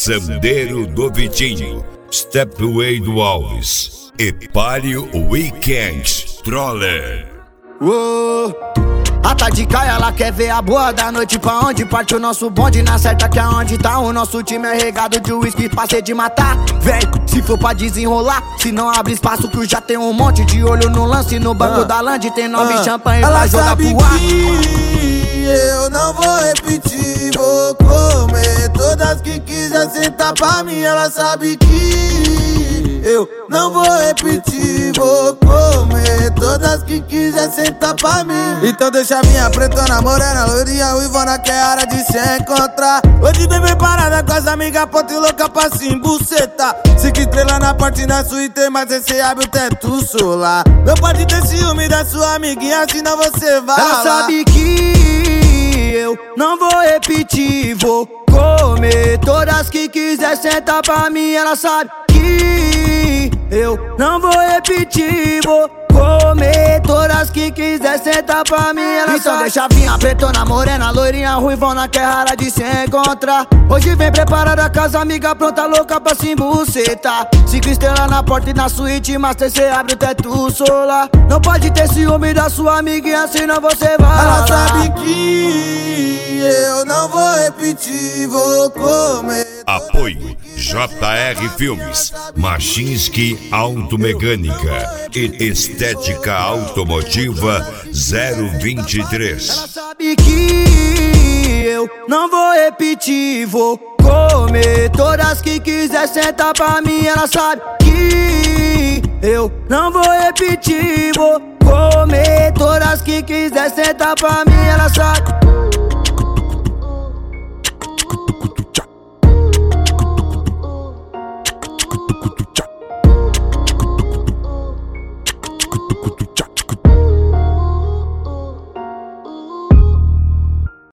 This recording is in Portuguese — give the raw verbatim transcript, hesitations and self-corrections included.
Sandeiro do Vitinho, Stepway do Alves e Palio Weekend Troller. Uou. A Tadica, ela quer ver a boa da noite, pra onde parte o nosso bonde, na certa que é onde tá. O nosso time é regado de uísque pra ser de matar. Vem, se for pra desenrolar, se não abre espaço que já tem um monte de olho no lance. No banco ah, da land tem nome ah, champanhe pra jogar pro ar. Eu não vou repetir, vou comer todas que quiser sentar pra mim. Ela sabe que eu não vou repetir, vou comer todas que quiser sentar pra mim. Então deixa minha pretona, morena, loirinha, ruivona, que é hora de se encontrar. Hoje vem preparada com as amigas, ponte louca pra se embucetar. Cinco estrelas na parte da suíte, mas esse abre o teto solar. Não pode ter ciúme da sua amiguinha, senão você vai. Ela lá. sabe que eu não vou repetir, vou comer todas que quiser sentar pra mim. Ela sabe que eu não vou repetir, vou comer todas que quiser sentar pra mim. Ela então sabe. Deixa vir a pretona, morena, loirinha, ruivona, que é rara de se encontrar. Hoje vem preparada com as amigas, pronta, louca pra se embucetar. Cinco estrelas na porta e na suíte, master, cê abre o teto solar. Não pode ter ciúme da sua amiguinha, senão você vai. Ela sabe que eu não vou repetir, vou comer. Apoio J R Filmes, Machinski Automecânica e Estética Automotiva zero vinte e três. Ela sabe que eu não vou repetir, vou comer todas que quiser sentar pra mim. Ela sabe que eu não vou repetir, vou comer todas que quiser sentar pra mim. Ela sabe.